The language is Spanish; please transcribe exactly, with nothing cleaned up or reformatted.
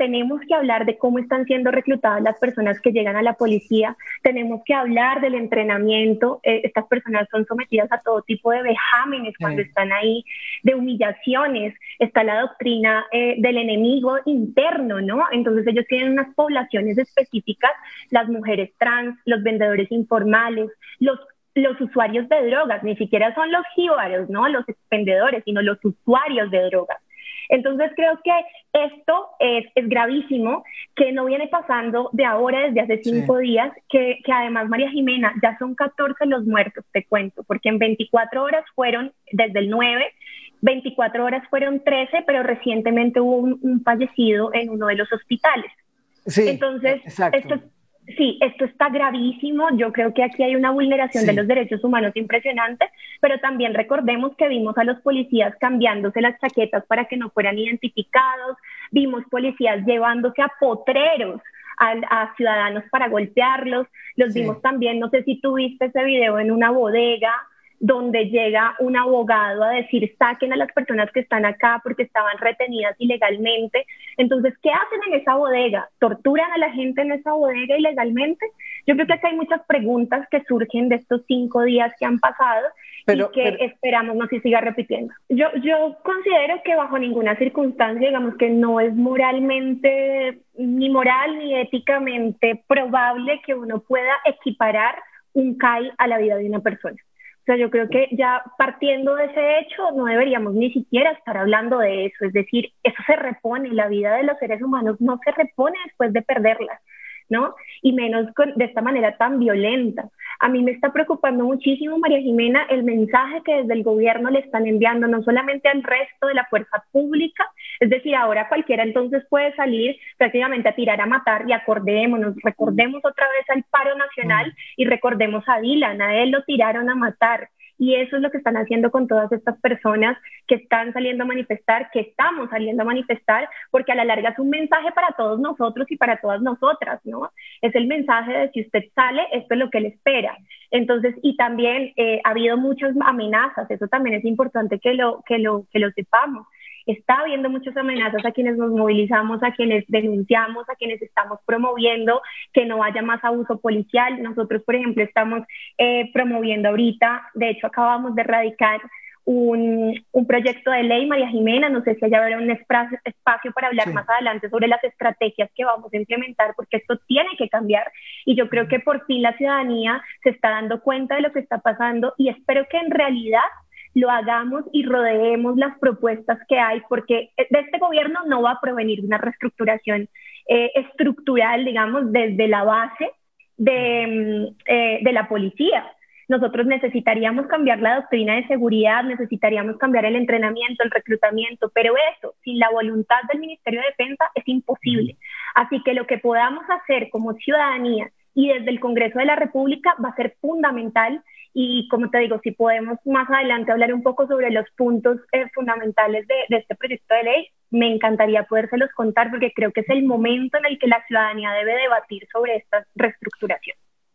tenemos que hablar de cómo están siendo reclutadas las personas que llegan a la policía, tenemos que hablar del entrenamiento, eh, estas personas son sometidas a todo tipo de vejámenes cuando Sí. están ahí, de humillaciones, está la doctrina eh, del enemigo interno, ¿no? Entonces ellos tienen unas poblaciones específicas, las mujeres trans, los vendedores informales, los los usuarios de drogas, ni siquiera son los jíbaros, ¿no? Los vendedores, sino los usuarios de drogas. Entonces creo que esto es, es gravísimo, que no viene pasando de ahora, desde hace Sí. cinco días, que, que además, María Jimena, ya son catorce los muertos, te cuento, porque en veinticuatro horas fueron, desde el nueve, veinticuatro horas fueron trece, pero recientemente hubo un, un fallecido en uno de los hospitales. Sí, Entonces, esto, exacto. sí, esto está gravísimo. Yo creo que aquí hay una vulneración de Sí. los derechos humanos impresionante, pero también recordemos que vimos a los policías cambiándose las chaquetas para que no fueran identificados, vimos policías llevándose a potreros a, a ciudadanos para golpearlos, los Sí. vimos también, no sé si tú viste ese video en una bodega, donde llega un abogado a decir saquen a las personas que están acá porque estaban retenidas ilegalmente. Entonces, ¿qué hacen en esa bodega? ¿Torturan a la gente en esa bodega ilegalmente? Yo creo que acá hay muchas preguntas que surgen de estos cinco días que han pasado y Pero, que pero, esperamos no se siga repitiendo. Yo, yo considero que bajo ninguna circunstancia, digamos que no es moralmente, ni moral ni éticamente probable que uno pueda equiparar un C A I a la vida de una persona. O sea, yo creo que ya partiendo de ese hecho, no deberíamos ni siquiera estar hablando de eso. Es decir, eso se repone, la vida de los seres humanos no se repone después de perderla, ¿no? Y menos con, de esta manera tan violenta. A mí me está preocupando muchísimo, María Jimena, el mensaje que desde el gobierno le están enviando no solamente al resto de la fuerza pública, es decir, ahora cualquiera entonces puede salir prácticamente a tirar, a matar, y acordémonos, recordemos otra vez al paro nacional y recordemos a Dylan, a él lo tiraron a matar. Y eso es lo que están haciendo con todas estas personas que están saliendo a manifestar, que estamos saliendo a manifestar, porque a la larga es un mensaje para todos nosotros y para todas nosotras, ¿no? Es el mensaje de si usted sale, esto es lo que le espera. Entonces, y también eh, ha habido muchas amenazas, eso también es importante que lo, que lo, que lo sepamos. Está habiendo muchas amenazas a quienes nos movilizamos, a quienes denunciamos, a quienes estamos promoviendo que no haya más abuso policial. Nosotros, por ejemplo, estamos eh, promoviendo ahorita, de hecho acabamos de radicar un, un proyecto de ley, María Jimena, no sé si haya habrá un espacio, espacio para hablar sí. más adelante sobre las estrategias que vamos a implementar, porque esto tiene que cambiar y yo creo que por fin la ciudadanía se está dando cuenta de lo que está pasando y espero que en realidad lo hagamos y rodeemos las propuestas que hay, porque de este gobierno no va a provenir una reestructuración eh, estructural, digamos, desde la base de, eh, de la policía. Nosotros necesitaríamos cambiar la doctrina de seguridad, necesitaríamos cambiar el entrenamiento, el reclutamiento, pero eso, sin la voluntad del Ministerio de Defensa, es imposible. Así que lo que podamos hacer como ciudadanía y desde el Congreso de la República va a ser fundamental. Y como te digo, si podemos más adelante hablar un poco sobre los puntos eh, fundamentales de, de este proyecto de ley, me encantaría podérselos contar porque creo que es el momento en el que la ciudadanía debe debatir sobre esta reestructuración.